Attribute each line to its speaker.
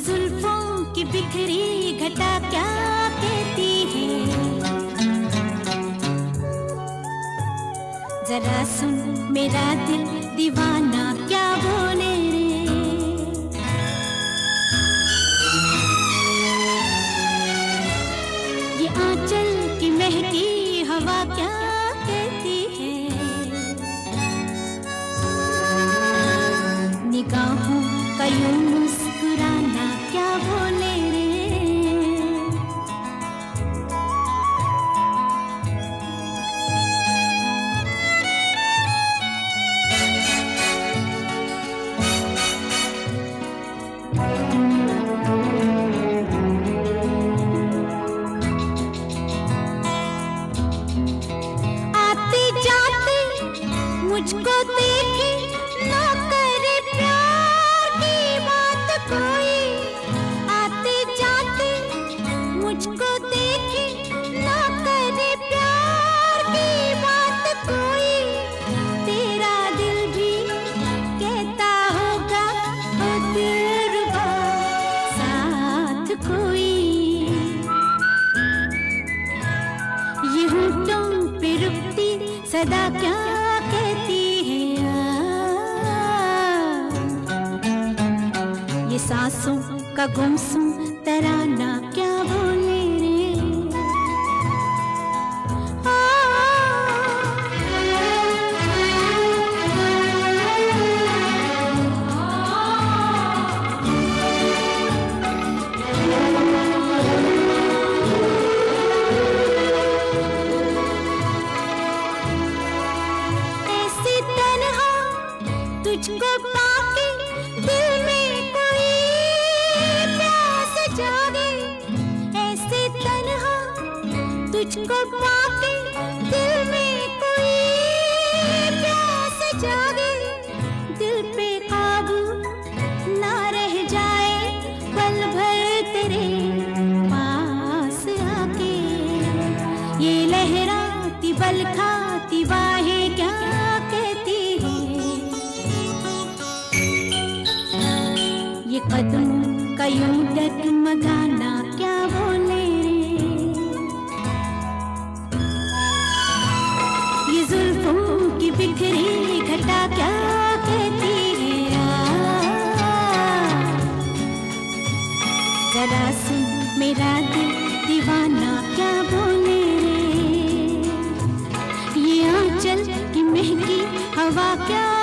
Speaker 1: जुल्फों की बिखरी घटा क्या कहती है, जरा सुन मेरा दिल दीवाना क्या बोले रे। ये आंचल की महकी हवा क्या कहती है, निगाहों का यूं मुस्कुराना क्या बोले रे। आते जाते मुझको देखे ना करे प्यार की बात कोई, आते जाते मुझको देखे ना करे प्यार की बात कोई, तेरा दिल भी कहता होगा ओ दिलरुबा साथ कोई। ये होठों पे रुकती सदा क्या कहती है, ये सांसों का गुमसुम तराना क्या बोले रे। ऐसे तन्हा तुझको पाके दिल में कोई प्यास जागे, ऐसे तन्हा तुझको पाके दिल में कोई प्यास जागे, दिल पे काबू ना रह जाए पल भर तेरे पास आके, ये लहराती बल खाती बाहें क्या कहती है, ये कदमों का यूं डगमगाना क्या बोले रे। ये जुल्फों की बिखरी घटा क्या कहती है, जरा सुन मेरा दिल दीवाना क्या बोले रे। ये आंचल की महकी हवा क्या